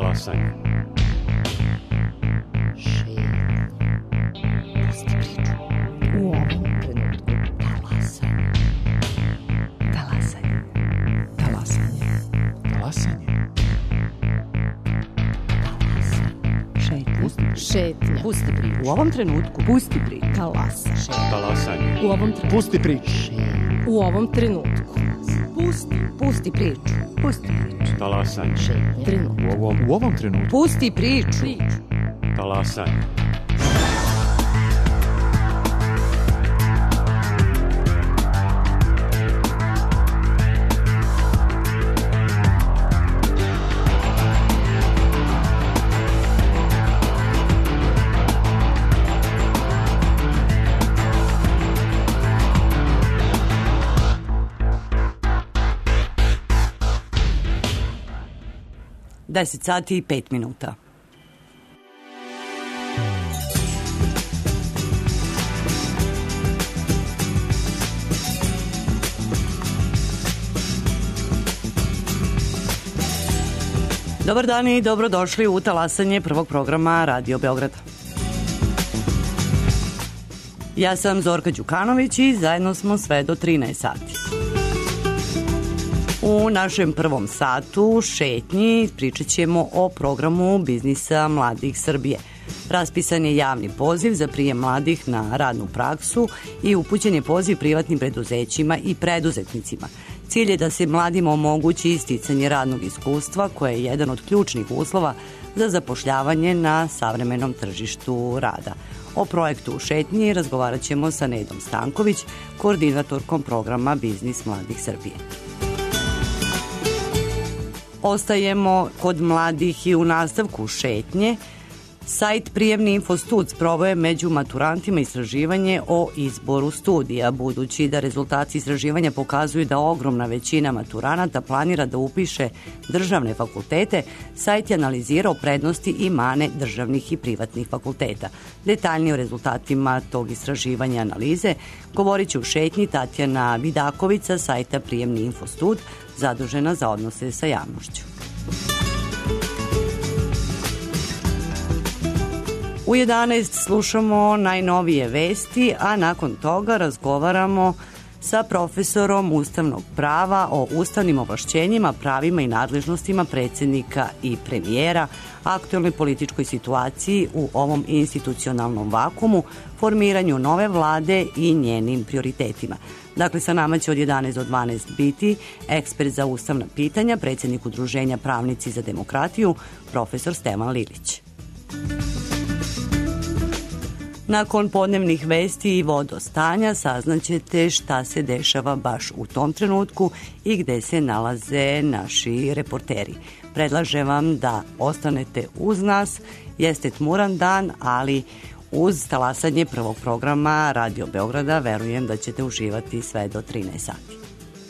Talasanje. U ovom trenutku talasanje. Talasanje. Talasanje. Talasanje. Šetnja. Pusti priču. U ovom trenutku pusti priču. Talasanje. U ovom trenutku. Pusti priču. U ovom trenutku. Pusti priču. Pusti priču. Talasanje. Trenutku. U ovom trenutku. Pusti priču. Talasanje. Deset sati i 5 minuta. Dobar dan i dobrodošli u talasanje prvog programa Radio Beograda. Ja sam Zorka Đukanović i zajedno smo sve do 13 sati. U našem prvom satu šetnji pričat ćemo o programu Biznisa mladih Srbije. Raspisan je javni poziv za prijem mladih na radnu praksu i upućen je poziv privatnim preduzećima i preduzetnicima. Cilj je da se mladima omogući isticanje radnog iskustva koje je jedan od ključnih uslova za zapošljavanje na savremenom tržištu rada. O projektu u šetnji razgovarat ćemo sa Nedom Stanković, koordinatorkom programa Biznis mladih Srbije. Ostajemo kod mladih i u nastavku šetnje. Sajt Prijemni Infostud sproveo je među maturantima istraživanje o izboru studija. Budući da rezultati istraživanja pokazuju da ogromna većina maturanata planira da upiše državne fakultete, sajt je analizirao prednosti i mane državnih i privatnih fakulteta. Detaljnije o rezultatima tog istraživanja i analize govorit će u šetnji Tatjana Vidaković sa sajta Prijemni Infostud, zadužena za odnose sa javnošću. U 11 slušamo najnovije vesti, a nakon toga razgovaramo sa profesorom ustavnog prava o ustavnim ovlašćenjima, pravima i nadležnostima predsjednika i premijera, aktuelnoj političkoj situaciji u ovom institucionalnom vakumu, formiranju nove vlade i njenim prioritetima. Dakle, sa nama će od 11 do 12 biti ekspert za ustavna pitanja, predsjednik Udruženja Pravnici za demokratiju, profesor Stevan Lilić. Nakon podnevnih vesti i vodostanja saznaćete šta se dešava baš u tom trenutku i gde se nalaze naši reporteri. Predlažem vam da ostanete uz nas. Jeste tmuran dan, ali uz talasanje prvog programa Radio Beograda verujem da ćete uživati sve do 13 sati.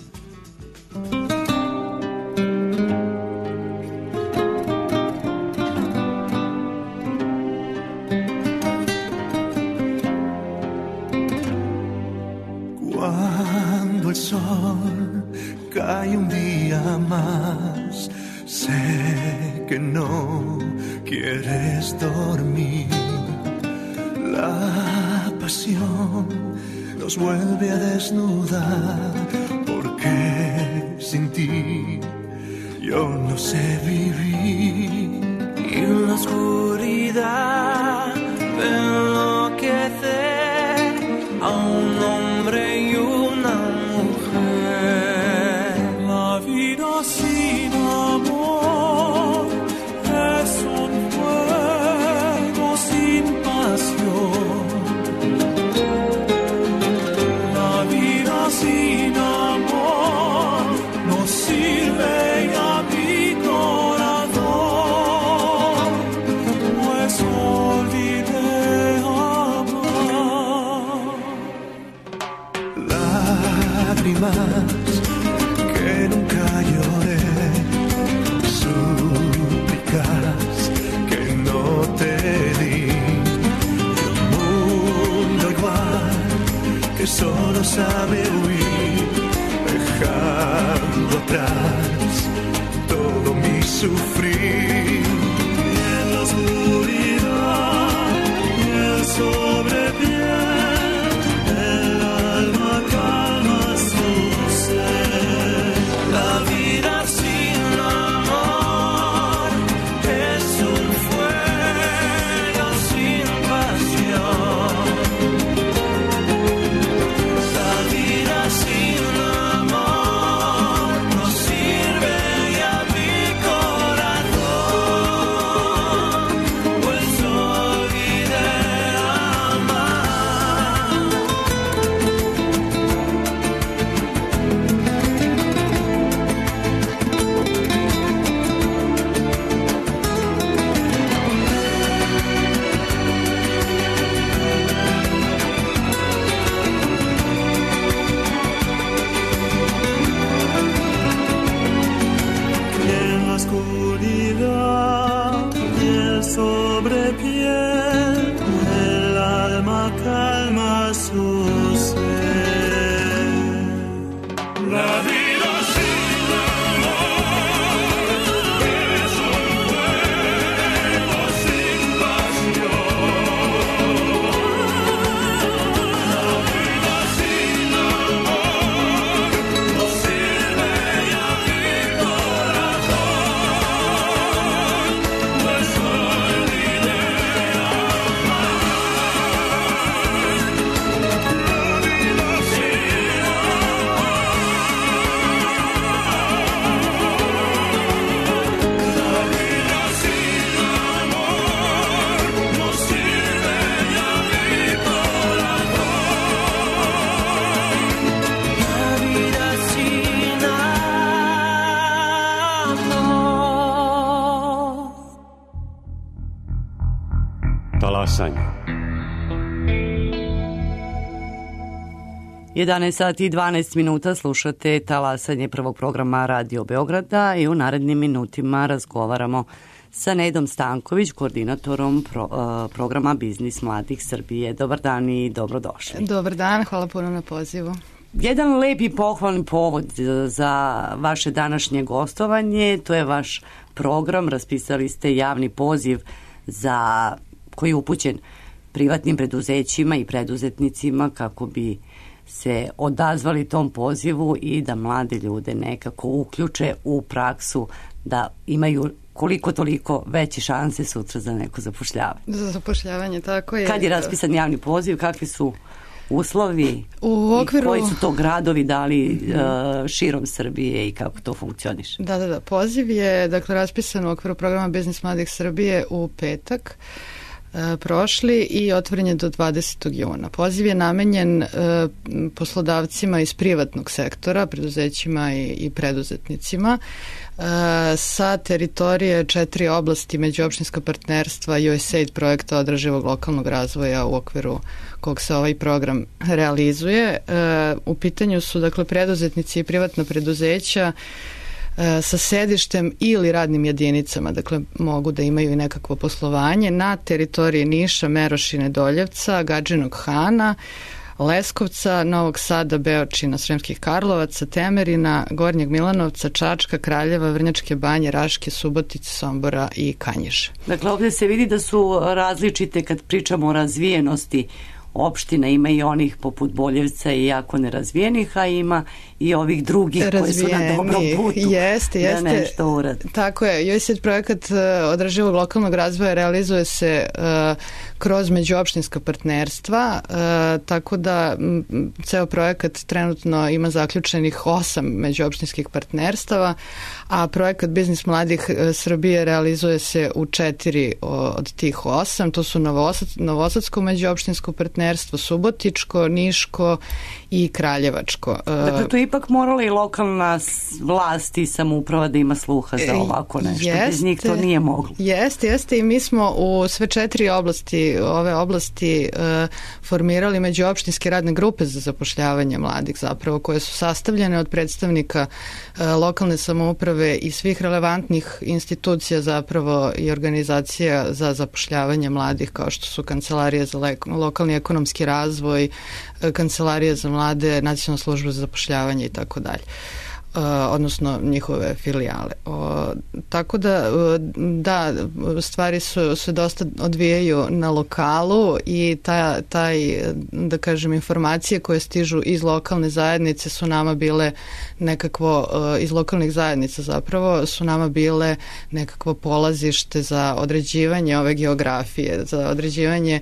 Cuando el sol cae un día más, sé que no quieres dormir. La pasión nos vuelve a desnudar, porque sin ti yo no sé vivir. Y en la oscuridad enloquecer a un hombre y una mujer. La vida sin amor es un fuego sin pasión. La vida sin amor no sirve a mi corazón, pues olvidé amar. Lágrimas que nunca lloré, súplicas que no te di, un mundo igual que solo sabe huir, dejando atrás todo mi sufrir. 11 sati i 12 minuta slušate talasanje prvog programa Radio Beograda i u narednim minutima razgovaramo sa Nedom Stanković, koordinatorom programa Biznis mladih Srbije. Dobar dan i dobrodošli. Dobar dan, hvala puno na pozivu. Jedan lep i pohvalni povod za vaše današnje gostovanje, to je vaš program, raspisali ste javni poziv koji je upućen privatnim preduzećima i preduzetnicima kako bi se odazvali tom pozivu i da mlade ljude nekako uključe u praksu, da imaju koliko toliko veće šanse sutra za neko zapošljavanje. Za zapošljavanje, tako je. Kad je raspisan javni poziv, kakvi su uslovi u okviru... i koji su to gradovi dali širom Srbije i kako to funkcioniše? Da. Poziv je raspisan u okviru programa Biznis mladih Srbije u petak prošli i otvoren je do 20. juna. Poziv je namenjen poslodavcima iz privatnog sektora, preduzećima i preduzetnicima sa teritorije 4 oblasti međuopštinska partnerstva USAID projekta održivog lokalnog razvoja u okviru kog se ovaj program realizuje. U pitanju su preduzetnici i privatna preduzeća sa sedištem ili radnim jedinicama, mogu da imaju i nekakvo poslovanje na teritoriji Niša, Merošine, Doljevca, Gadžinog Hana, Leskovca, Novog Sada, Beočina, Sremskih Karlovaca, Temerina, Gornjeg Milanovca, Čačka, Kraljeva, Vrnjačke Banje, Raške, Subotice, Sombora i Kanjiže. Ovdje se vidi da su različite kad pričamo o razvijenosti opština, ima i onih poput Boljevca i jako nerazvijenih, a ima i ovih drugih koji su na dobrom putu da nešto urade. Tako je, USAID projekat održivog lokalnog razvoja realizuje se kroz međuopštinska partnerstva, tako da ceo projekat trenutno ima zaključenih 8 međuopštinskih partnerstava, a projekat Biznis mladih Srbije realizuje se u 4 od tih 8, to su Novosadsko međuopštinsko partnerstvo, Subotičko, Niško i Kraljevačko. Dakle, tu je ipak morala i lokalna vlast i samouprava da ima sluha za ovako nešto. Bez njih to nije moglo. Jeste i mi smo u sve 4 ove oblasti formirali međuopštinske radne grupe za zapošljavanje mladih zapravo, koje su sastavljene od predstavnika lokalne samouprave i svih relevantnih institucija zapravo i organizacija za zapošljavanje mladih, kao što su Kancelarija za lokalni ekonomski razvoj, Kancelarija za mlade, Nacionalna služba za zapošljavanje i tako dalje, odnosno njihove filijale. Tako da stvari se dosta odvijaju na lokalu i taj da kažem, informacije koje stižu iz lokalne zajednice su nama bile nekakvo, iz lokalnih zajednica zapravo, su nama bile nekakvo polazište za određivanje ove geografije, za određivanje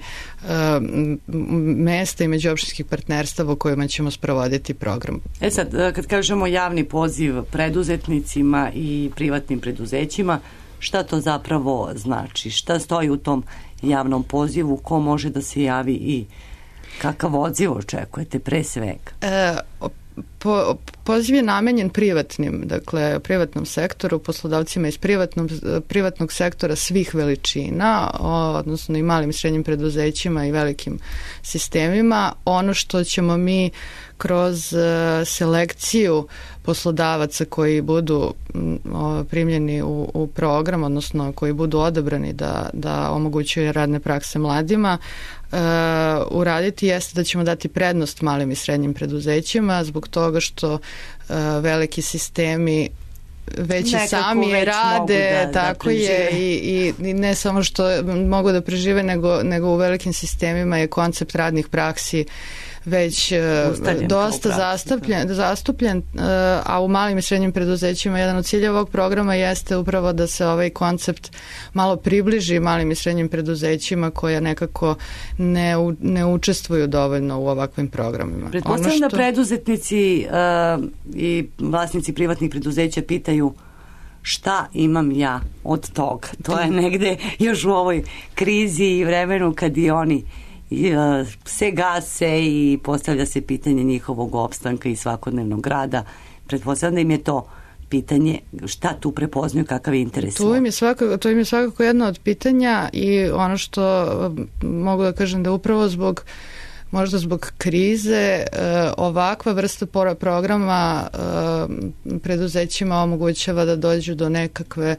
mesta i međuopštinskih partnerstava u kojima ćemo sprovoditi program. Sad, kad kažemo javni poziv preduzetnicima i privatnim preduzećima, šta to zapravo znači? Šta stoji u tom javnom pozivu? Ko može da se javi i kakav odziv očekujete pre svega? Poziv je namenjen privatnom sektoru, poslodavcima iz privatnog sektora svih veličina, odnosno i malim i srednjim preduzećima i velikim sistemima. Ono što ćemo mi kroz selekciju poslodavaca koji budu primljeni u program, odnosno koji budu odabrani da omogućuju radne prakse mladima, uraditi jeste da ćemo dati prednost malim i srednjim preduzećima zbog toga što veliki sistemi već i sami rade, tako je, i ne samo što mogu da prežive, nego u velikim sistemima je koncept radnih praksi već dosta zastupljen, a u malim i srednjim preduzećima jedan od ciljeva ovog programa jeste upravo da se ovaj koncept malo približi malim i srednjim preduzećima koja nekako ne učestvuju dovoljno u ovakvim programima. Pretpostavljam da preduzetnici i vlasnici privatnih preduzeća pitaju šta imam ja od toga. To je negde još u ovoj krizi i vremenu kad i oni se gase i postavlja se pitanje njihovog opstanka i svakodnevnog rada. Pretpostavljam da im je to pitanje šta tu prepoznaju, kakav je interes. To im je svakako jedno od pitanja i ono što mogu da kažem da upravo zbog možda zbog krize ovakva vrsta programa preduzećima omogućava da dođu do nekakve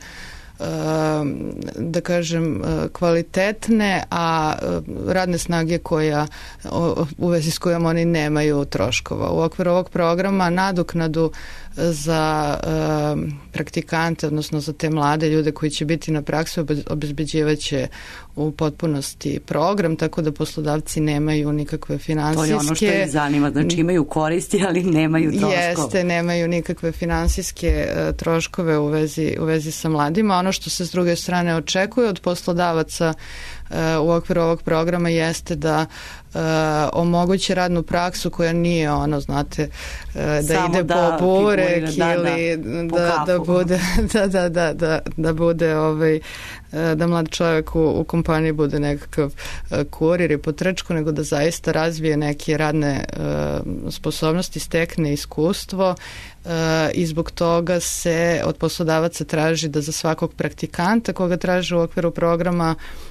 da kažem kvalitetne, a radne snage u vezi s kojom oni nemaju troškova. U okviru ovog programa nadoknadu za praktikante, odnosno za te mlade ljude koji će biti na praksi, obezbeđivaće u potpunosti program, tako da poslodavci nemaju nikakve finansijske... To je ono što ih zanima, znači imaju koristi, ali nemaju troškove. Jeste, nemaju nikakve finansijske troškove u vezi sa mladima. Ono što se s druge strane očekuje od poslodavaca u okviru ovog programa jeste da omoguće radnu praksu koja nije ono, znate, da ide po burek ili da bude da bude da mlad čovjek u kompaniji bude nekakav kurir i potrčko, nego da zaista razvije neke radne sposobnosti, stekne iskustvo i zbog toga se od poslodavaca traži da za svakog praktikanta koga traže u okviru programa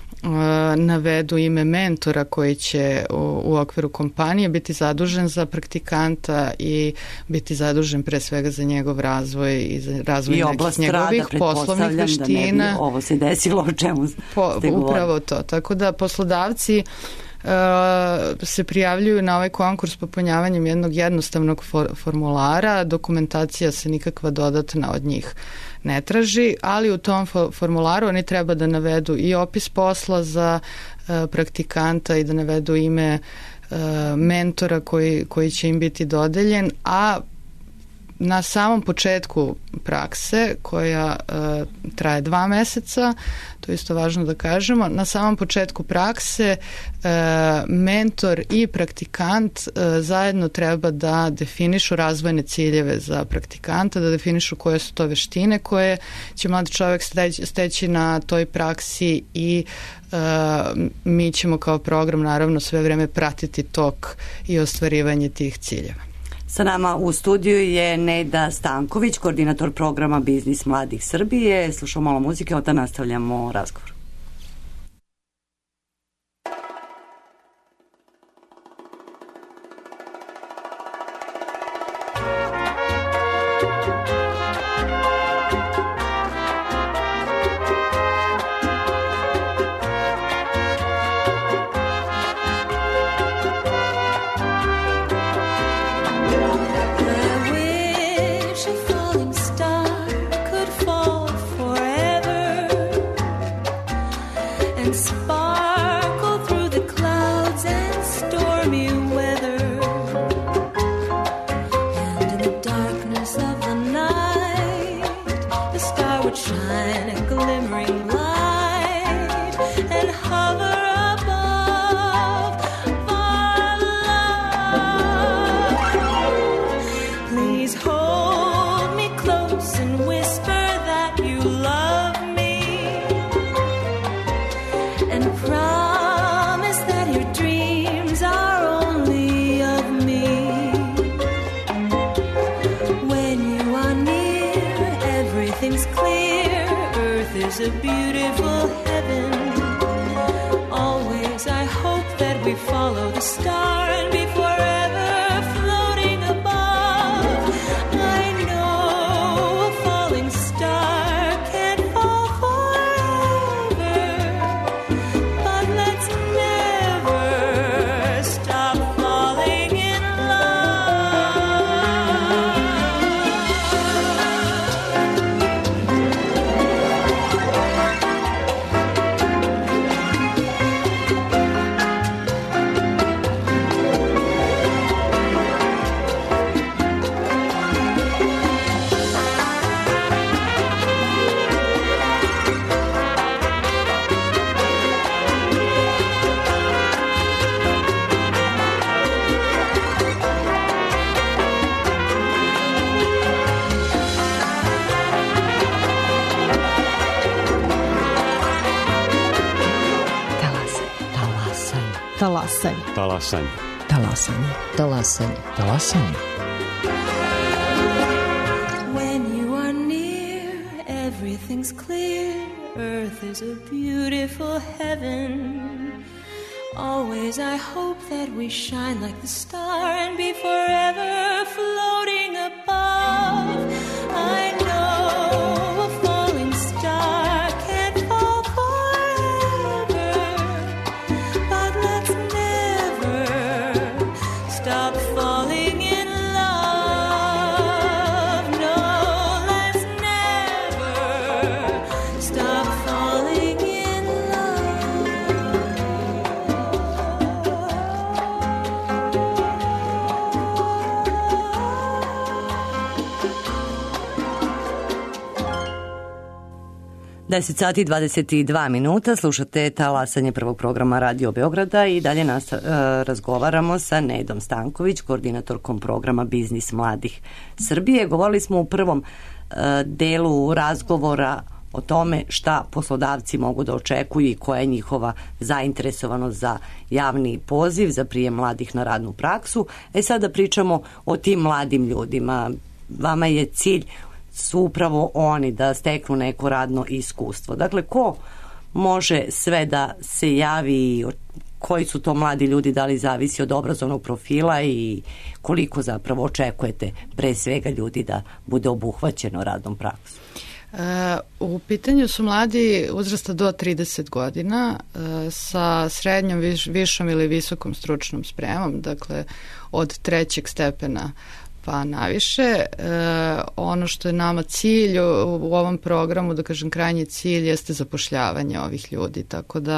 navedu ime mentora koji će u okviru kompanije biti zadužen za praktikanta i biti zadužen pre svega za njegov razvoj i za razvoj nekih njegovih poslovnih veština. Da ne bi ovo se desilo o čemu ste govorili. Upravo to. Tako da poslodavci se prijavljuju na ovaj konkurs popunjavanjem jednog jednostavnog formulara, dokumentacija se nikakva dodatna od njih ne traži, ali u tom formularu oni treba da navedu i opis posla za praktikanta i da navedu ime mentora koji će im biti dodeljen, a na samom početku prakse koja traje 2 meseca, to je isto važno da kažemo, na samom početku prakse mentor i praktikant zajedno treba da definišu razvojne ciljeve za praktikanta, da definišu koje su to veštine koje će mlad čovjek steći na toj praksi i mi ćemo kao program naravno sve vreme pratiti tok i ostvarivanje tih ciljeva. Sa nama u studiju je Neda Stanković, koordinator programa Biznis mladih Srbije. Slušamo malo muzike, onda nastavljamo razgovor. Talasanje. Talasanje. Talasanje. Talasanje. When you are near, everything's clear. Earth is a beautiful heaven. Always I hope that we shine like the star and be forever floating above. I know a falling star can't fall forever, but let's never stop falling in love. No, let's never stop falling in love. 10 sati i 22 minuta, slušate talasanje prvog programa Radio Beograda i dalje razgovaramo sa Nedom Stanković, koordinatorkom programa Biznis mladih Srbije. Govorili smo u prvom delu razgovora o tome šta poslodavci mogu da očekuju i koja je njihova zainteresovanost za javni poziv za prijem mladih na radnu praksu. Sada pričamo o tim mladim ljudima. Vama je cilj su upravo oni da steknu neko radno iskustvo. Dakle, ko može sve da se javi, koji su to mladi ljudi, da li zavisi od obrazovnog profila i koliko zapravo očekujete pre svega ljudi da bude obuhvaćeno radnom praksom? U pitanju su mladi uzrasta do 30 godina sa srednjom, višom ili visokom stručnom spremom, dakle od 3. stepena pa naviše. Ono što je nama cilj u ovom programu, da kažem krajnji cilj, jeste zapošljavanje ovih ljudi, tako da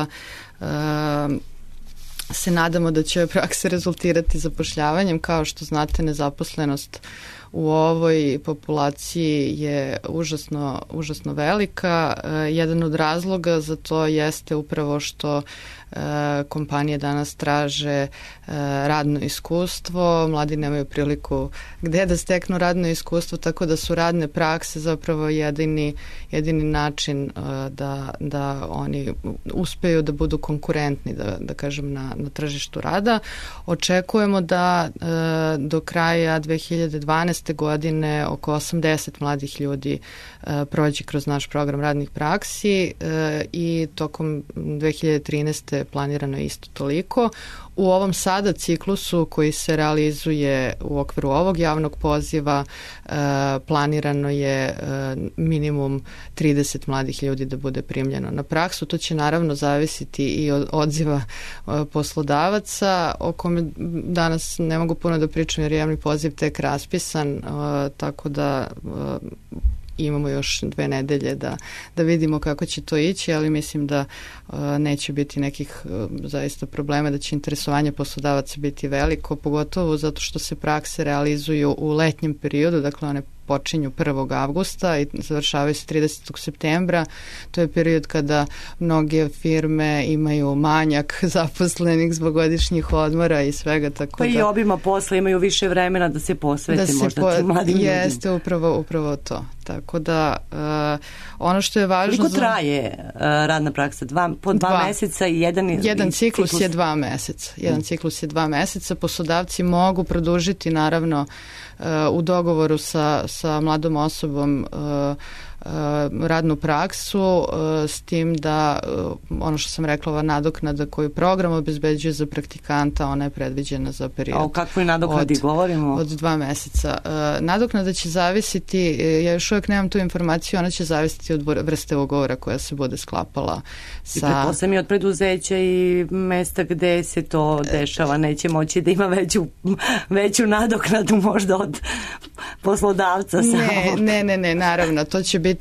se nadamo da će ove prakse rezultirati zapošljavanjem. Kao što znate, nezaposlenost u ovoj populaciji je užasno velika. Jedan od razloga za to jeste upravo što kompanije danas traže radno iskustvo, mladi nemaju priliku gde da steknu radno iskustvo, tako da su radne prakse zapravo jedini način da oni uspeju da budu konkurentni, da kažem, na tržištu rada. Očekujemo da do kraja 2012. godine oko 80 mladih ljudi prođe kroz naš program radnih praksi i tokom 2013. planirano isto toliko. U ovom sada ciklusu koji se realizuje u okviru ovog javnog poziva planirano je minimum 30 mladih ljudi da bude primljeno na praksu. To će naravno zavisiti i od odziva poslodavaca, o kome danas ne mogu puno da pričam jer je javni poziv tek raspisan, tako da imamo još 2 nedelje da vidimo kako će to ići, ali mislim da neće biti nekih zaista problema, da će interesovanje poslodavaca biti veliko, pogotovo zato što se prakse realizuju u letnjem periodu, dakle one počinju 1. avgusta i završavaju se 30. septembra. To je period kada mnoge firme imaju manjak zaposlenih zbog godišnjih odmora i svega, tako pa i obima posla, imaju više vremena da se posvete možda tim mladim ljudima. Jeste, upravo to. Tako da ono što je važno... Koliko traje radna praksa? Po 2 meseca i jedan ciklus je 2 meseca. Jedan ciklus je 2 meseca. Poslodavci mogu produžiti naravno u dogovoru sa mladom osobom radnu praksu, s tim da ono što sam rekla, ova nadoknada koju program obezbeđuje za praktikanta, ona je predviđena za period. A o kakvoj nadoknadi govorimo? Od 2 meseca. Nadoknada će zavisiti, ja još uvijek nemam tu informaciju, ona će zavisiti od vrste ugovora koja se bude sklapala sa... I pretpostavljam i od preduzeća i mesta gde se to dešava, neće moći da ima veću nadoknadu možda od poslodavca. Ne, naravno, to će biti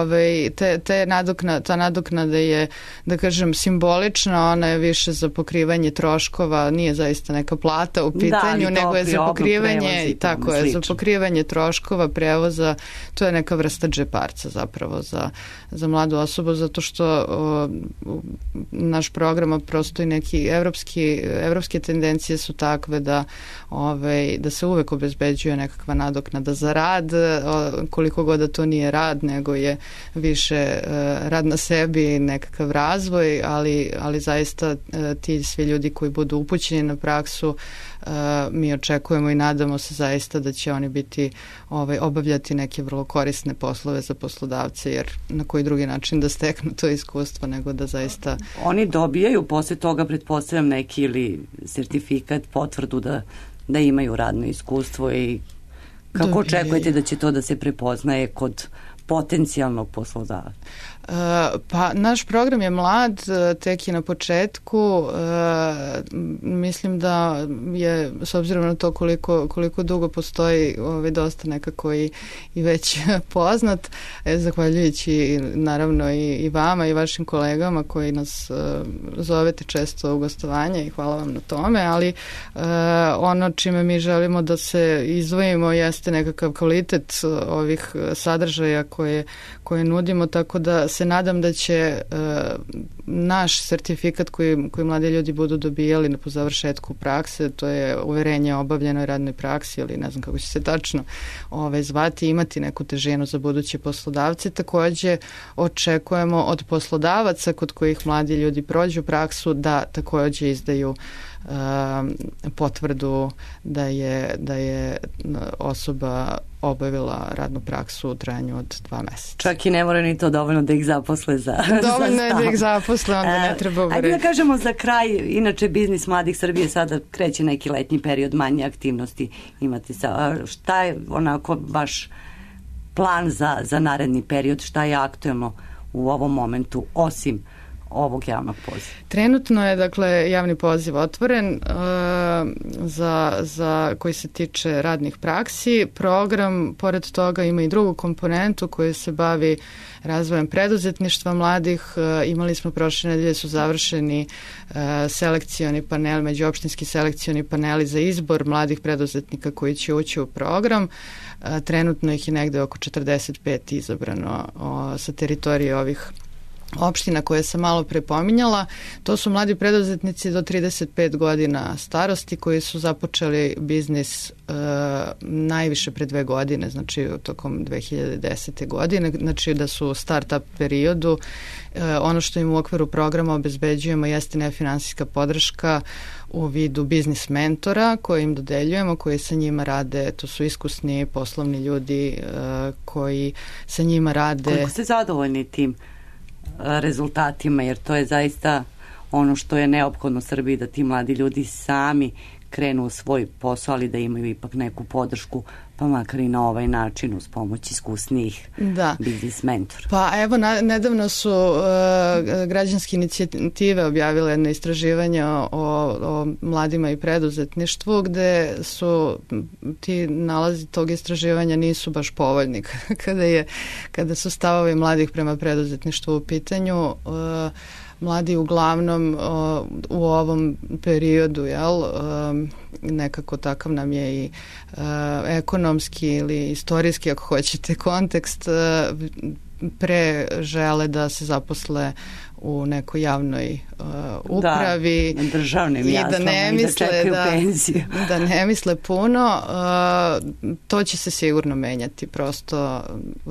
ta nadoknada je, da kažem, simbolična, ona je više za pokrivanje troškova, nije zaista neka plata u pitanju, nego je za pokrivanje, tako je, za pokrivanje troškova prevoza, to je neka vrsta džeparca zapravo za mladu osobu, zato što naš program, prosto i neki evropske tendencije su takve da se uvek obezbeđuje nekakva nadoknada naknada za rad, koliko god da to nije rad, nego je više rad na sebi, nekakav razvoj, ali zaista ti svi ljudi koji budu upućeni na praksu, mi očekujemo i nadamo se zaista da će oni biti obavljati neke vrlo korisne poslove za poslodavce, jer na koji drugi način da steknu to iskustvo nego da zaista... Oni dobijaju posle toga, pretpostavljam, neki ili sertifikat, potvrdu da imaju radno iskustvo i kako očekujete da će to da se prepoznaje kod potencijalnog poslodavca? Pa naš program je mlad, tek je na početku. Mislim da je, s obzirom na to koliko dugo postoji, dosta nekako i već poznat, zahvaljujući naravno i vama i vašim kolegama koji nas zovete često u gostovanje i hvala vam na tome, ali ono čime mi želimo da se izdvojimo jeste nekakav kvalitet ovih sadržaja koje nudimo, tako da se nadam da će naš sertifikat koji mladi ljudi budu dobijali po završetku prakse, to je uverenje o obavljenoj radnoj praksi ili ne znam kako će se tačno zvati, imati neku težinu za buduće poslodavce. Takođe očekujemo od poslodavaca kod kojih mladi ljudi prođu praksu da takođe izdaju potvrdu da je osoba obavila radnu praksu u trajanju od 2 meseca. Čak i ne mora ni to dovoljno da ih zaposle za dovoljno je da ih zaposle, onda ne treba uvredi. Ajde da kažemo za kraj, inače Biznis mladih Srbije sada kreće neki letnji period, manje aktivnosti imate. Šta je onako vaš plan za naredni period, šta je aktuelno u ovom momentu, osim ovog javnog poziva? Trenutno je, dakle, javni poziv otvoren za koji se tiče radnih praksi. Program, pored toga, ima i drugu komponentu koja se bavi razvojem preduzetništva mladih. Imali smo prošle nedelje su završeni selekcioni panel, međuopštinski selekcioni paneli za izbor mladih preduzetnika koji će ući u program. Trenutno ih je negde oko 45 izabrano sa teritorije ovih opština koje sam malo pre pominjala. To su mladi preduzetnici do 35 godina starosti koji su započeli biznis najviše pre 2 godine, znači tokom 2010. godine, znači da su u start-up periodu. Ono što im u okviru programa obezbeđujemo jeste nefinansijska podrška u vidu biznis mentora koje im dodeljujemo, koji sa njima rade, to su iskusni poslovni ljudi koji sa njima rade. Koliko ste zadovoljni tim rezultatima, jer to je zaista ono što je neophodno Srbiji, da ti mladi ljudi sami krenu u svoj posao, ali da imaju ipak neku podršku, pa makar i na ovaj način uz pomoć iskusnijih biznis mentora. Pa evo, nedavno su građanske inicijative objavile jedno istraživanje o mladima i preduzetništvu, gde su ti nalazi tog istraživanja nisu baš povoljni kada su stavovi mladih prema preduzetništvu u pitanju. Mladi uglavnom u ovom periodu, nekako takav nam je i ekonomski ili istorijski, ako hoćete, kontekst, pre žele da se zaposle u nekoj javnoj upravi državnim i da čekaju penziju. Da ne misle puno. To će se sigurno menjati. Prosto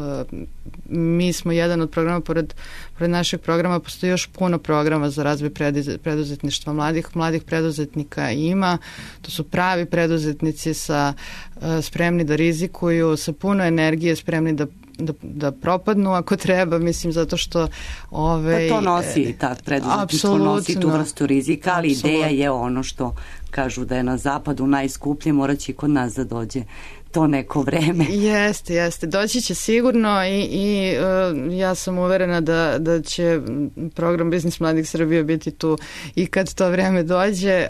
mi smo jedan od programa, pored našeg programa postoji još puno programa za razvoj preduzetništva mladih preduzetnika ima. To su pravi preduzetnici spremni da rizikuju, sa puno energije, spremni da propadnu ako treba, mislim, zato što pa to nosi i tak preduzetništvo, nosi tu vrstu rizika, ali ideja je ono što kažu da je na zapadu najskuplje, morat će i kod nas da dođe to neko vreme. Jeste. Doći će sigurno i ja sam uverena da će program Biznis mladih Srbije biti tu i kad to vreme dođe.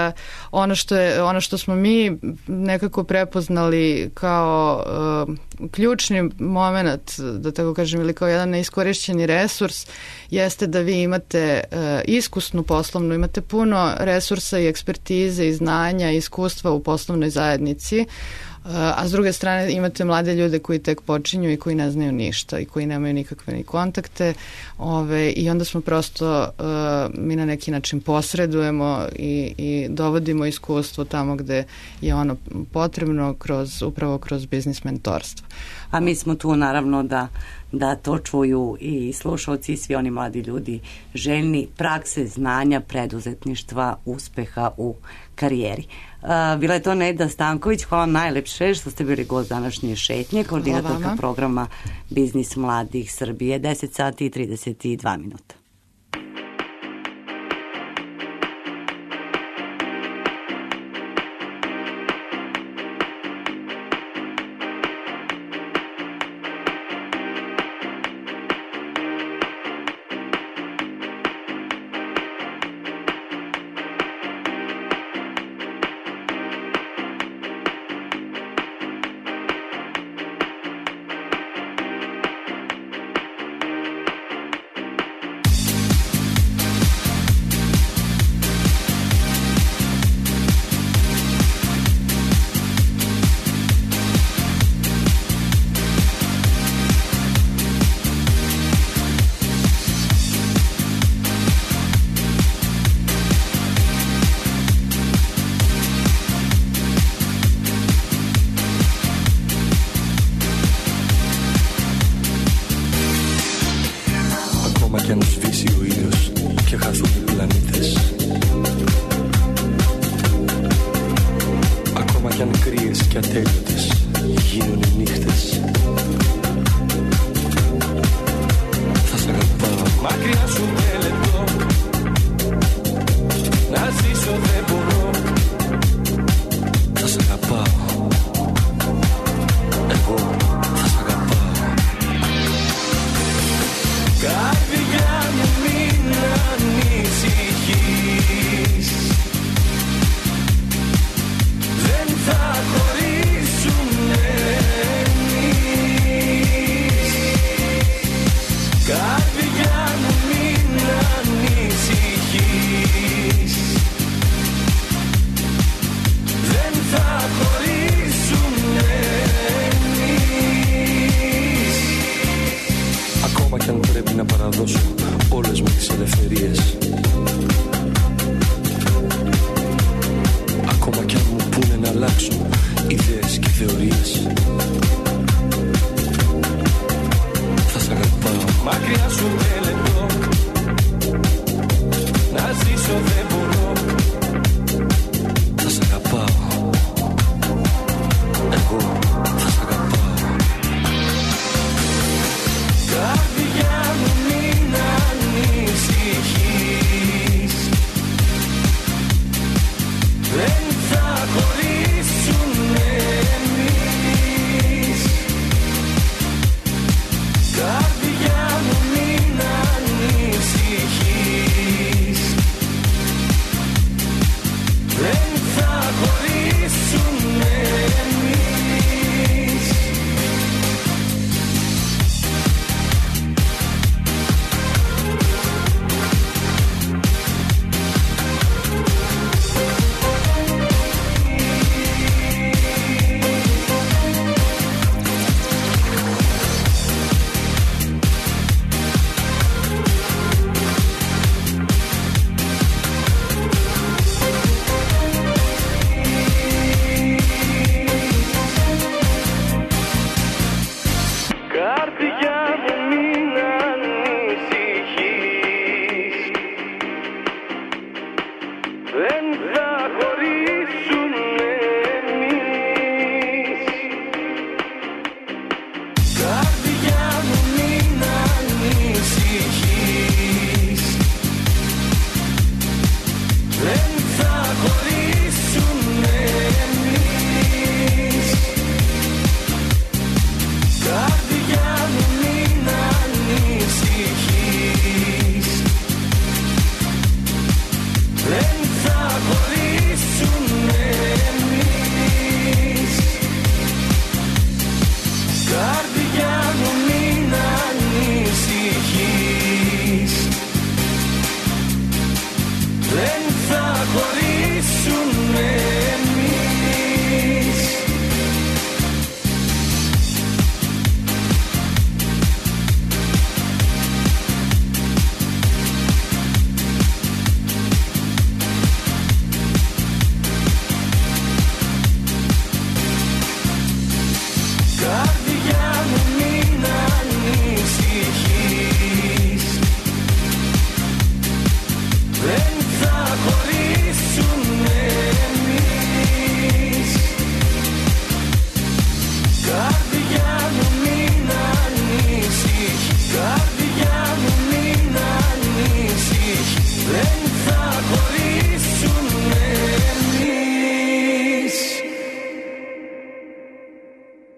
Ono što smo mi nekako prepoznali kao ključni moment, da tako kažem, ili kao jedan neiskorišćeni resurs, jeste da vi imate iskusnu poslovnu, imate puno resursa i ekspertize i znanja i iskustva u poslovnoj zajednici. A s druge strane imate mlade ljude koji tek počinju i koji ne znaju ništa i koji nemaju nikakve ni kontakte, i onda smo prosto, mi na neki način posredujemo i dovodimo iskustvo tamo gde je ono potrebno upravo kroz biznis mentorstvo. A mi smo tu naravno da to čuju i slušalci i svi oni mladi ljudi željni prakse, znanja, preduzetništva, uspeha u karijeri. Bila je to Neda Stanković, hvala najlepše što ste bili gost današnje šetnje, koordinatorka programa Biznis mladih Srbije, 10 sati i 32 minuta.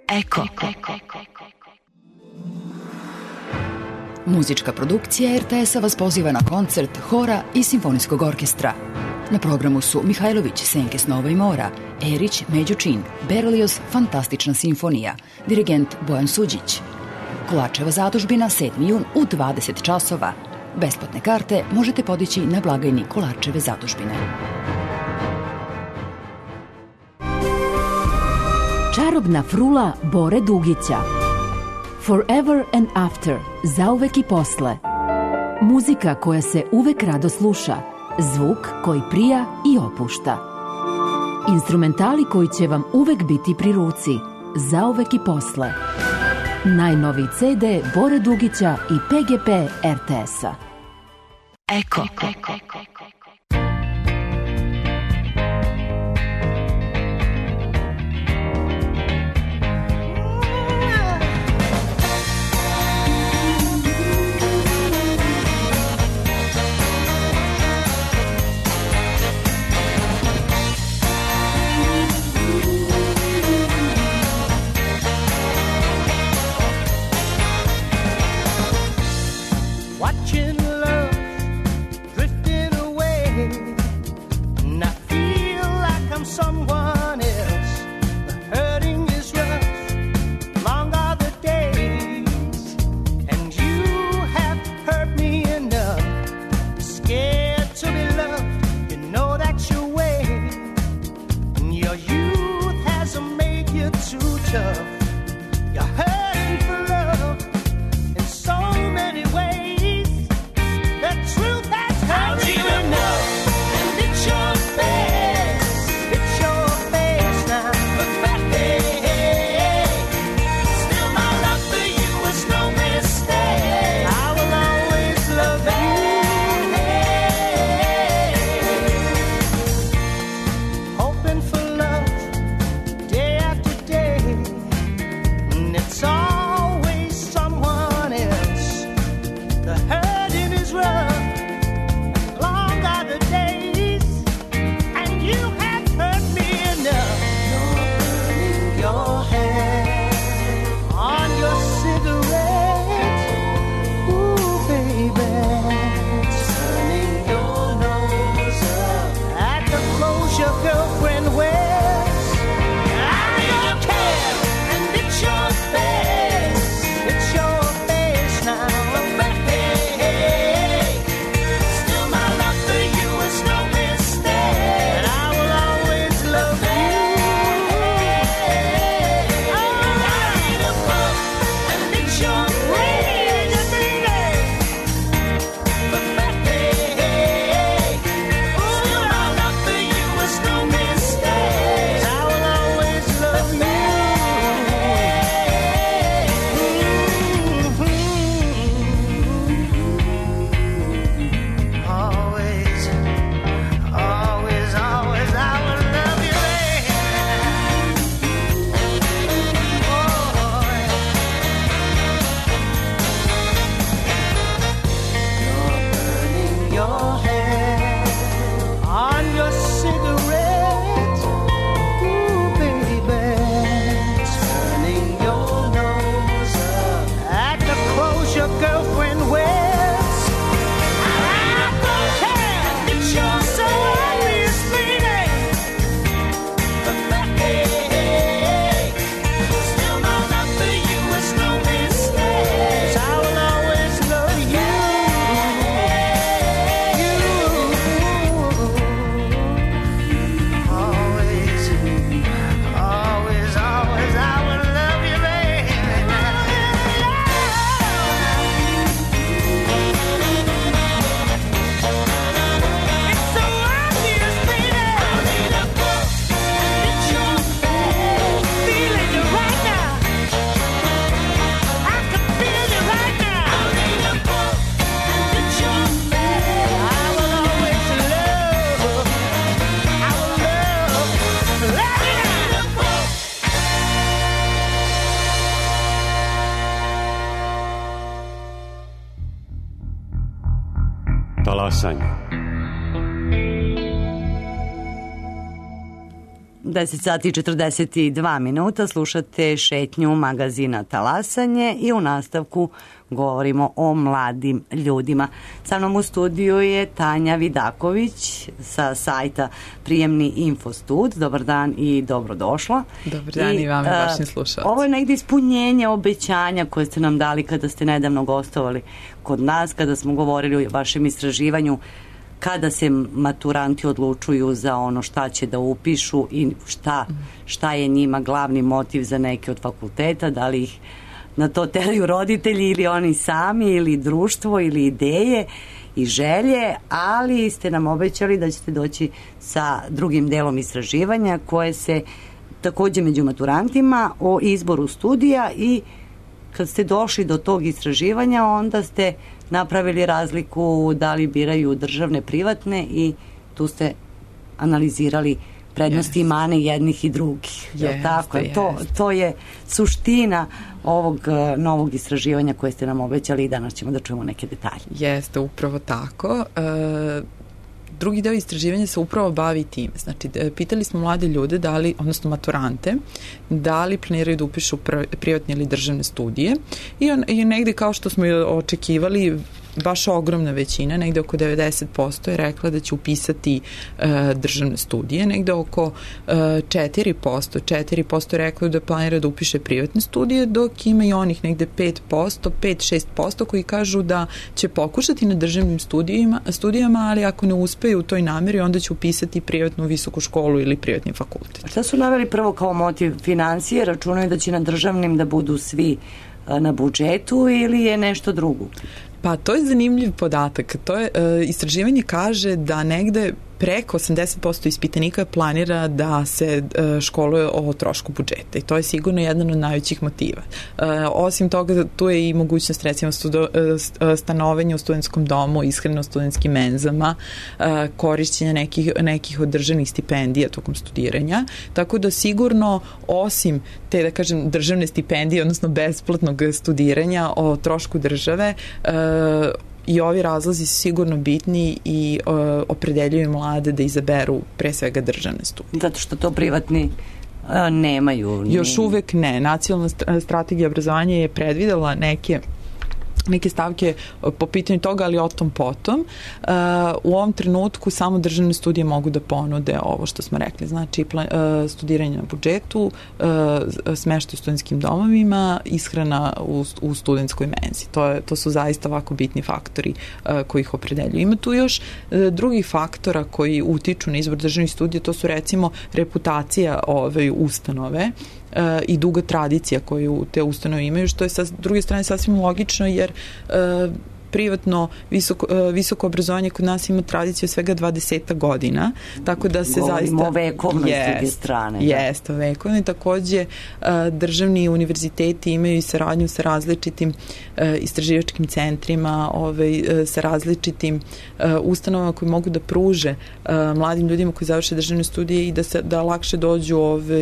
Eko. Muzička produkcija RTS-a vas poziva na koncert hora i simfonijskog orkestra. Na programu su Mihajlović, Senke snova i mora, Erić, Međo Čin, Berlioz, Fantastična simfonija, dirigent Bojan Suđić. Kolačeva zadužbina 7. jun u 20 časova. Besplatne karte možete podići na blagajni Kolačeve zadužbine. Čarobna frula Bore Dugića. Forever and After, zauvek i posle. Muzika koja se uvek rado sluša, zvuk koji prija i opušta. Instrumentali koji će vam uvek biti pri ruci, zauvek i posle. Najnoviji CD Bore Dugića i PGP RTS-a. Eko. Watching love drifting away, and I feel like I'm someone else. The hurting is rough, long are the days, and you have hurt me enough. Scared to be loved, you know that's your way, and your youth hasn't made you too tough. You're hurting for love in so many ways. The truth has hurt you enough, and it's your face now. But hey, still my love for you is no mistake. I will always love you. Hoping for love day after day, and it's always someone else. The hurting is rough, long are the days, and you have hurt me enough. You're burning your hand on your cigarette, ooh baby, turning your nose up at the clothes your girlfriend wears. I don't care, and it's your face now. But hey, still my love for you is no mistake, and I will always love you. I need a book, and it's your face, but hey, still my love for you is no mistake, I will always love you. Always, always, always, I will love you, You're burning your hand on your cigarette, ooh baby, turning your nose up at the clothes your girlfriend wears. I don't care, it's your so obvious bleeding. But hey, still my love for you is no mistake. I will always love you. Always, always, always, I will love you, baby. It's so obvious, baby. I need a book, it's your face. Feeling you right now. I can feel you right now. I need a book, it's your face. I will always love. I will love you. Talasanje. 10 sati i 42 minuta, slušate šetnju magazina Talasanje i u nastavku govorimo o mladim ljudima. Sa mnom u studiju je Tanja Vidaković sa sajta Prijemni Infostud. Dobar dan i dobrodošla. Dobar dan i vam i vašim slušalcima. Ovo je negdje ispunjenje obećanja koje ste nam dali kada ste nedavno gostovali kod nas, kada smo govorili o vašem istraživanju, kada se maturanti odlučuju za ono šta će da upišu i šta je njima glavni motiv za neke od fakulteta, da li ih na to teraju roditelji ili oni sami ili društvo ili ideje i želje, ali ste nam obećali da ćete doći sa drugim delom istraživanja koje se takođe među maturantima o izboru studija, i kad ste došli do tog istraživanja onda ste napravili razliku da li biraju državne, privatne, i tu ste analizirali prednosti i mane jednih i drugih. Tako? To je suština ovog novog istraživanja koje ste nam obećali i danas ćemo da čujemo neke detalje. Jeste, upravo tako. Drugi deo istraživanja se upravo bavi time. Znači, pitali smo mlade ljude, odnosno maturante, da li planiraju da upišu privatne ili državne studije, i negde kao što smo očekivali, baš ogromna većina, negde oko 90% je rekla da će upisati državne studije, negde oko 4% je rekla da planira da upiše privatne studije, dok ima i onih negde 5-6% koji kažu da će pokušati na državnim studijama, ali ako ne uspeju u toj nameri, onda će upisati privatnu visoku školu ili privatni fakultet. Šta su naveli prvo kao motiv? Financije? Računaju da će na državnim da budu svi na budžetu ili je nešto drugo? Pa to je zanimljiv podatak. Istraživanje kaže da negde preko 80% ispitanika planira da se školuje o trošku budžeta, i to je sigurno jedan od najvećih motiva. Osim toga, tu je i mogućnost recimo stanovanja u studentskom domu, ishrana u studentskim menzama, korišćenja nekih od državnih stipendija tokom studiranja, tako da sigurno osim te, da kažem, državne stipendije, odnosno besplatnog studiranja o trošku države, i ovi razlozi su sigurno bitni i opredeljuju mlade da izaberu pre svega državne studije. Zato što to privatni nemaju. Još uvek ne. Nacionalna strategija obrazovanja je predvidela neke stavke po pitanju toga, ali o tom potom. U ovom trenutku samo državne studije mogu da ponude ovo što smo rekli, znači studiranje na budžetu, smeštaj u studentskim domovima, ishrana u studentskoj menzi. To su zaista ovako bitni faktori koji ih opredeljuju. Ima tu još drugih faktora koji utiču na izbor državnih studija, to su recimo reputacija ove ustanove i duga tradicija koju te ustanove imaju, što je sa druge strane sasvim logično, jer privatno visoko obrazovanje kod nas ima tradiciju svega 20 godina, tako da se govorimo o vekovnoj s druge strane. Jeste, vekovnoj. Takođe, državni univerziteti imaju i saradnju sa različitim istraživačkim centrima, sa različitim ustanovama koji mogu da pruže mladim ljudima koji završe državne studije i da lakše dođu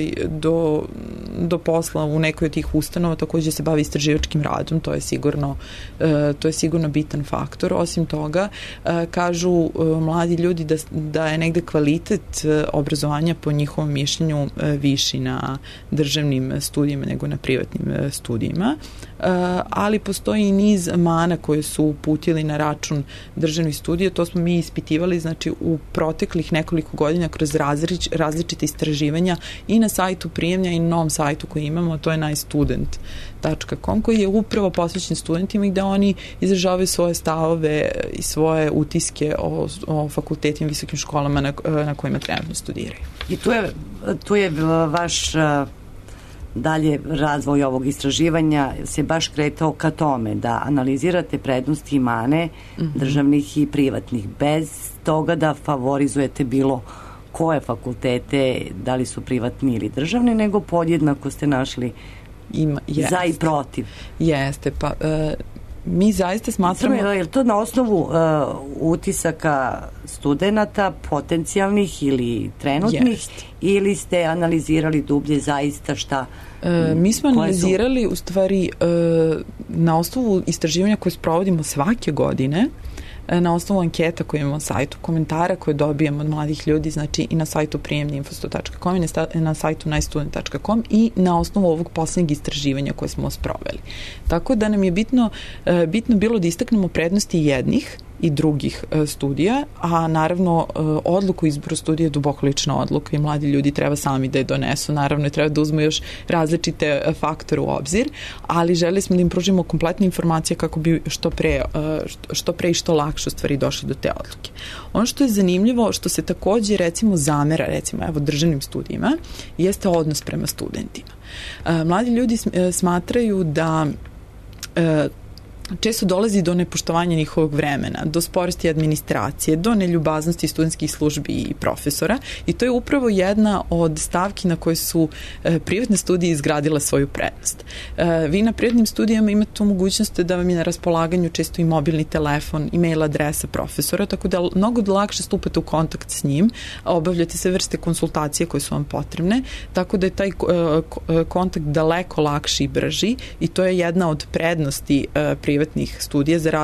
do posla u nekoj od tih ustanova. Takođe se bavi istraživačkim radom, to je sigurno bitan faktor. Osim toga, kažu mladi ljudi da je negde kvalitet obrazovanja po njihovom mišljenju viši na državnim studijima nego na privatnim studijima, ali postoji i niz mana koje su uputili na račun državnih studija. To smo mi ispitivali, znači u proteklih nekoliko godina kroz različite istraživanja i na sajtu prijemnja i na novom sajtu koji imamo, to je najstudent.com, koji je upravo posvećen studentima i gde oni izražavaju svoje stavove i svoje utiske o fakultetima, visokim školama na kojima trenutno studiraju. I tu je vaš dalje razvoj ovog istraživanja se baš kretao ka tome da analizirate prednosti i mane državnih i privatnih, bez toga da favorizujete bilo koje fakultete, da li su privatni ili državni, nego podjednako ste našli za i protiv. Jeste, pa mi zaista smatramo... Je li to na osnovu utisaka studenata, potencijalnih ili trenutnih, ili ste analizirali dublje zaista šta... Mi smo analizirali u stvari na osnovu istraživanja koje sprovodimo svake godine, na osnovu anketa koje imamo na sajtu, komentara koje dobijamo od mladih ljudi, znači i na sajtu prijemniinfostud.com i na sajtu najstudent.com i na osnovu ovog poslednjeg istraživanja koje smo sproveli. Tako da nam je bitno bilo da istaknemo prednosti jednih i drugih studija, a naravno odluku izboru studija je duboko lična odluka i mladi ljudi treba sami da je donesu, naravno i treba da uzmu još različite faktore u obzir, ali želeli smo da im pružimo kompletne informacije kako bi što pre i što lakše u stvari došli do te odluke. Ono što je zanimljivo, što se takođe recimo zamera, evo državnim studijima, jeste odnos prema studentima. Mladi ljudi smatraju da često dolazi do nepoštovanja njihovog vremena, do sporosti administracije, do neljubaznosti studentskih službi i profesora i to je upravo jedna od stavki na koje su privatne studije izgradile svoju prednost. Vi na privatnim studijama imate tu mogućnost da vam je na raspolaganju često i mobilni telefon, e-mail adresa profesora, tako da mnogo lakše stupate u kontakt s njim, obavljate sve vrste konsultacije koje su vam potrebne, tako da je taj kontakt daleko lakši i brži i to je jedna od prednosti privatnih studija za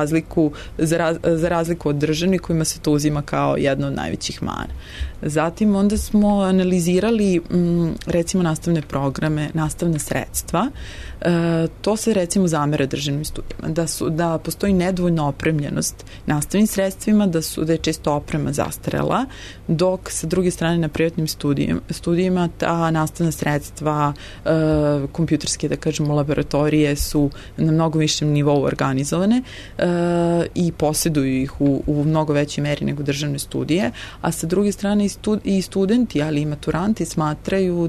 razliku od državnih kojima se to uzima kao jedno od najvećih mana. Zatim onda smo analizirali recimo nastavne programe, nastavna sredstva. To se recimo zamera državnim studijama, da postoji nedovoljna opremljenost nastavnim sredstvima, da je često oprema zastarela, dok sa druge strane na privatnim studijima ta nastavna sredstva, kompjuterske, da kažemo, laboratorije su na mnogo višem nivou organizovane i posjeduju ih u mnogo većoj meri nego državne studije, a sa druge strane i studenti, ali i maturanti smatraju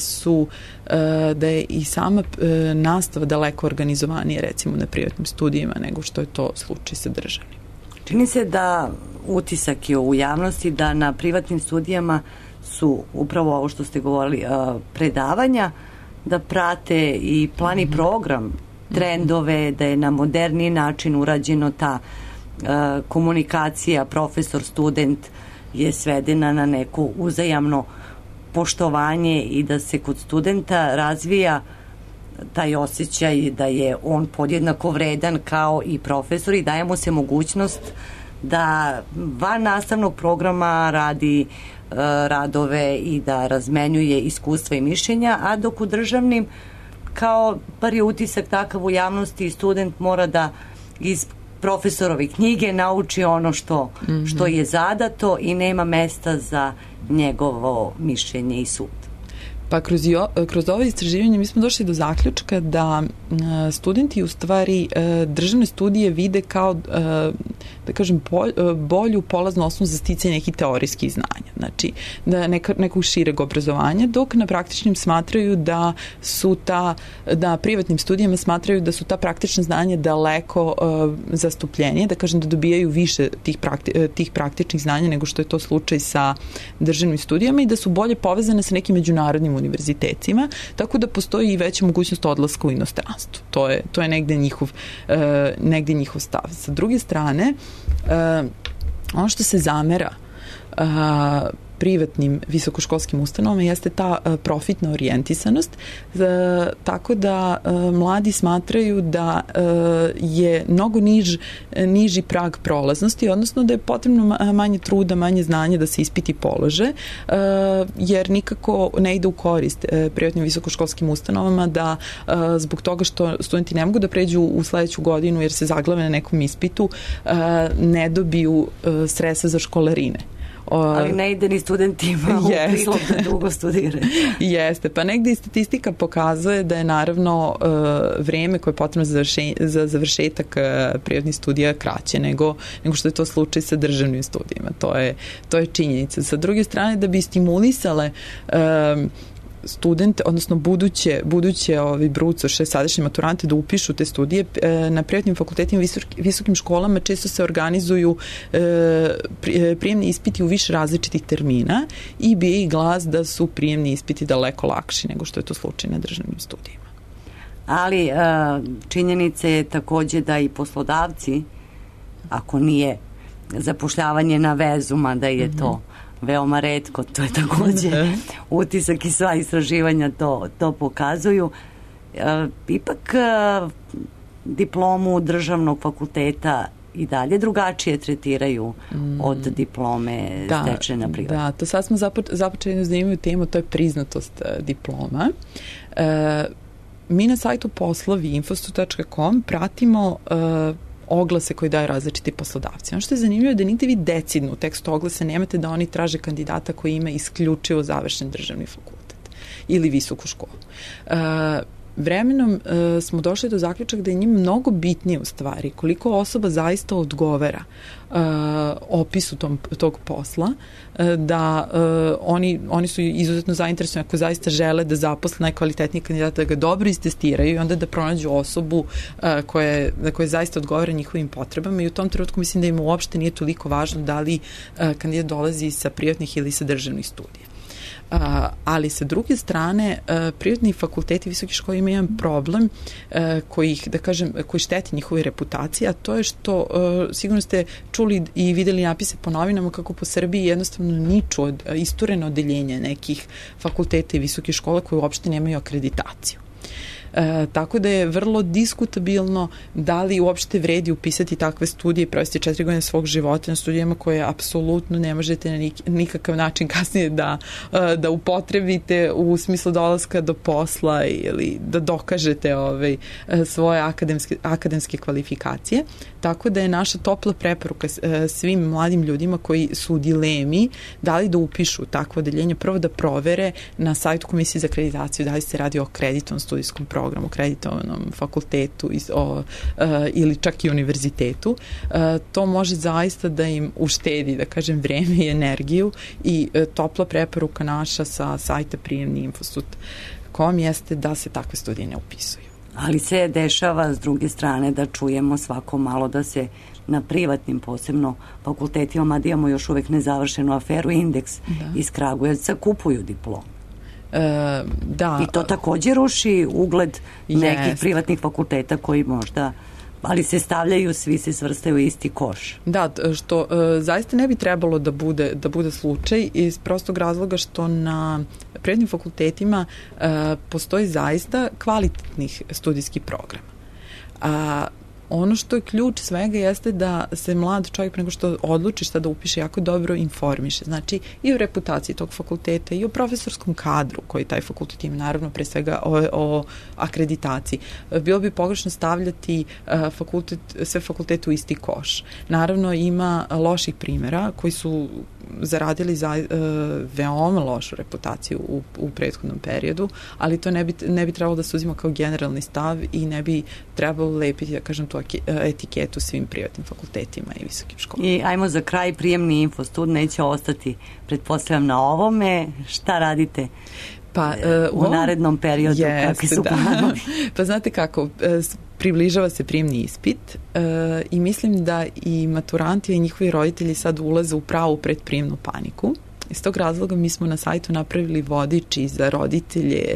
da je i sama nastava daleko organizovanije recimo na privatnim studijima nego što je to slučaj sa državnim. Čini se da utisak je u javnosti da na privatnim studijama su upravo ovo što ste govorili predavanja, da prate i plan i program, trendove, da je na moderniji način urađeno ta komunikacija profesor-student je svedena na neko uzajamno poštovanje i da se kod studenta razvija taj osjećaj da je on podjednako vredan kao i profesor i daje mu se mogućnost da van nastavnog programa radi radove i da razmenjuje iskustva i mišljenja, a dok u državnim kao bar je utisak takav u javnosti student mora da iz profesorove knjige nauči ono što je zadato i nema mesta za njegovo mišljenje i sud. Pa kroz ovo istraživanje mi smo došli do zaključka da studenti u stvari državne studije vide kao, da kažem, bolju polaznu osnovu za sticanje nekih teorijskih znanja. Znači, nekog šireg obrazovanja, dok na praktičnim smatraju da su na privatnim studijama smatraju da su ta praktična znanja daleko zastupljenije, da kažem da dobijaju više tih praktičnih znanja nego što je to slučaj sa državnim studijama i da su bolje povezane sa nekim međunarodnim univerzitetima, tako da postoji i veća mogućnost odlaska u inostranstvo. To je negde njihov stav. Sa druge strane, ono što se zamera privatnim visokoškolskim ustanovama jeste ta profitna orijentisanost, tako da mladi smatraju da je mnogo niži prag prolaznosti, odnosno da je potrebno manje truda, manje znanja da se ispiti polože, jer nikako ne ide u korist privatnim visokoškolskim ustanovama da zbog toga što studenti ne mogu da pređu u sledeću godinu jer se zaglave na nekom ispitu, ne dobiju sredstva za školarine. Ali ne ide ni studentima u prilog da dugo studiraju. Jeste, pa negde i statistika pokazuje da je naravno vreme koje je potrebno za završetak privatnih studija kraće nego što je to slučaj sa državnim studijima. To je činjenica. Sa druge strane, da bi stimulisale studente, odnosno buduće brucoše, sadašnje maturante da upišu te studije na privatnim fakultetima, visokim školama često se organizuju prijemni ispiti u više različitih termina i bije i glas da su prijemni ispiti daleko lakši nego što je to slučaj na državnim studijima. Ali činjenica je takođe da i poslodavci, ako nije zapošljavanje na vezu, mada je to veoma retko, to je takođe utisak i sva istraživanja to pokazuju. Ipak diplomu državnog fakulteta i dalje drugačije tretiraju od diplome stečene na privatnom. Da, to sad smo započeli jednu zanimljivu temu, to je priznatost diploma. Mi na sajtu poslovi infostud.com pratimo oglase koji daju različiti poslodavci. Ono što je zanimljivo je da nigde vi decidno u tekstu oglasa nemate da oni traže kandidata koji ima isključivo završen državni fakultet ili visoku školu. Vremenom smo došli do zaključaka da je njima mnogo bitnije u stvari koliko osoba zaista odgovara opisu tog posla, da oni su izuzetno zainteresovani ako zaista žele da zaposle najkvalitetniji kandidata, da ga dobro istestiraju i onda da pronađu osobu koja zaista odgovara njihovim potrebama i u tom trenutku mislim da im uopšte nije toliko važno da li kandidat dolazi sa privatnih ili sa državnih studija. Ali sa druge strane privatni fakulteti visoke škole imaju jedan problem koji šteti njihove reputacije, a to je što sigurno ste čuli i videli napise po novinama kako po Srbiji jednostavno niču od istureno odeljenje nekih fakulteta i visoke škola koje uopšte nemaju akreditaciju. Tako da je vrlo diskutabilno da li uopšte vredi upisati takve studije i provesti 4 godine svog života na studijama koje apsolutno ne možete na nikakav način kasnije da upotrebite u smislu dolaska do posla ili da dokažete svoje akademske kvalifikacije. Tako da je naša topla preporuka svim mladim ljudima koji su u dilemi da li da upišu takvo odeljenje, prvo da provere na sajtu Komisije za akreditaciju da li se radi o akreditovanom studijskom programu, akreditovanom fakultetu ili čak i univerzitetu. To može zaista da im uštedi, da kažem, vreme i energiju i topla preporuka naša sa sajta prijemni infostud.com jeste da se takve studije ne upisuju. Ali se dešava s druge strane da čujemo svako malo da se na privatnim posebno fakultetima, mada imamo još uvek nezavršenu aferu Indeks iz Kragujevca, kupuju diplom. I to također ruši ugled nekih privatnih fakulteta koji možda, ali se stavljaju, svi se svrstaju u isti koš. Da, što zaista ne bi trebalo da bude slučaj iz prostog razloga što na privatnim fakultetima postoji zaista kvalitetnih studijskih programa. Ono što je ključ svega jeste da se mlad čovjek nego što odluči šta da upiše jako dobro informiše. Znači i o reputaciji tog fakulteta i o profesorskom kadru koji taj fakultet ima, naravno pre svega o akreditaciji. Bilo bi pogrešno stavljati sve fakultete u isti koš. Naravno ima loših primjera koji su zaradili veoma lošu reputaciju u prethodnom periodu, ali to ne bi trebalo da se uzima kao generalni stav i ne bi trebalo lepiti, da kažem, tu etiketu svim privatnim fakultetima i visokim školama. I ajmo za kraj, prijemni infostud neće ostati, pretpostavljam, na ovome. Šta radite u narednom periodu? Kakvi su planovi? Pa znate kako, približava se prijemni ispit i mislim da i maturanti i njihovi roditelji sad ulaze u pravu predprijemnu paniku. Iz tog razloga mi smo na sajtu napravili vodič i za roditelje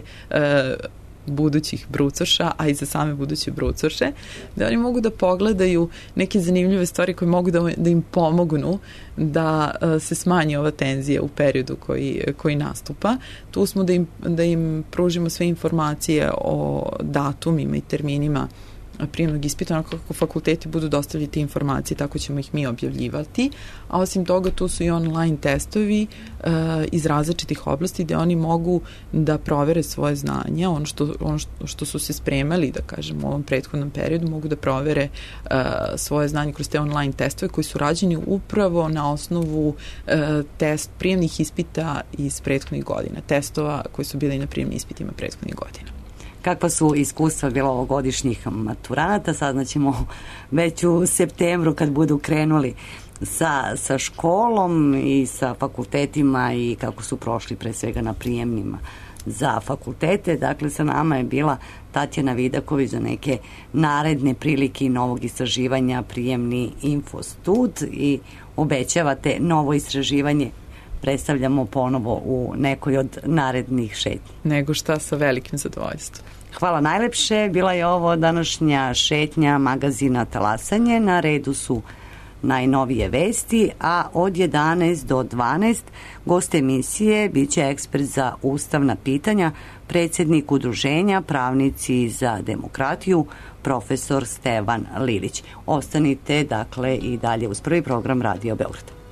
budućih brucoša, a i za same buduće brucoše, da oni mogu da pogledaju neke zanimljive stvari koje mogu da im pomognu da se smanji ova tenzija u periodu koji nastupa. Tu smo da im pružimo sve informacije o datumima i terminima prijemnog ispita, onako kako fakulteti budu dostavljati informacije, tako ćemo ih mi objavljivati, a osim toga tu su i online testovi iz različitih oblasti gde oni mogu da provere svoje znanja, ono što su se spremali, da kažem, u ovom prethodnom periodu, mogu da provere svoje znanje kroz te online testove koji su rađeni upravo na osnovu prijemnih ispita iz prethodnih godina, testova koji su bili na prijemnim ispitima prethodnih godina. Kakva su iskustva bila ovogodišnjih maturanata? Saznaćemo već u septembru kad budu krenuli sa školom i sa fakultetima i kako su prošli pre svega na prijemnima za fakultete. Dakle, sa nama je bila Tatjana Vidaković za neke naredne prilike i novog istraživanja prijemni infostud i obećavate novo istraživanje predstavljamo ponovo u nekoj od narednih šetnji. Nego šta, sa velikim zadovoljstvom. Hvala najlepše. Bila je ovo današnja šetnja magazina Talasanje. Na redu su najnovije vesti, a od 11 do 12 gost emisije biće ekspert za ustavna pitanja, predsjednik udruženja Pravnici za demokratiju, profesor Stevan Lilić. Ostanite dakle i dalje uz prvi program Radio Beograd.